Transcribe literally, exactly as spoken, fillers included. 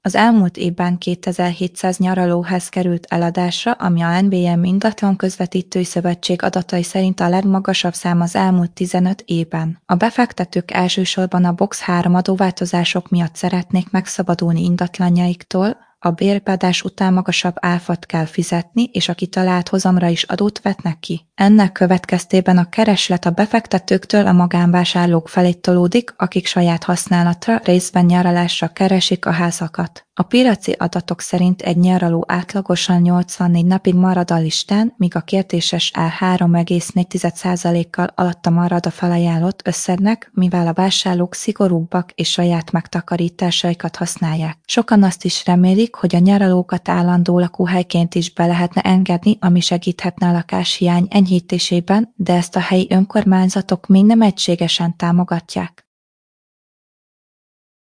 Az elmúlt évben kétezer-hétszáz nyaralóház került eladásra, ami a en bé em Ingatlan Közvetítői Szövetség adatai szerint a legmagasabb szám az elmúlt tizenöt évben. A befektetők elsősorban a box három adóváltozások miatt szeretnék megszabadulni ingatlanjaiktól, a bérbeadás után magasabb áfát kell fizetni, és a kitalált hozamra is adót vetnek ki. Ennek következtében a kereslet a befektetőktől a magánvásárlók felé tolódik, akik saját használatra, részben nyaralásra keresik a házakat. A piaci adatok szerint egy nyaraló átlagosan nyolcvannégy napig marad a listán, míg a kérdéses ár három egész négy százalékkal alatta marad a felajánlott összegnek, mivel a vásárlók szigorúbbak és saját megtakarításaikat használják. Sokan azt is remélik, hogy a nyaralókat állandó lakóhelyként is be lehetne engedni, ami segíthetne a lakáshiány enyhítésében, de ezt a helyi önkormányzatok még nem egységesen támogatják.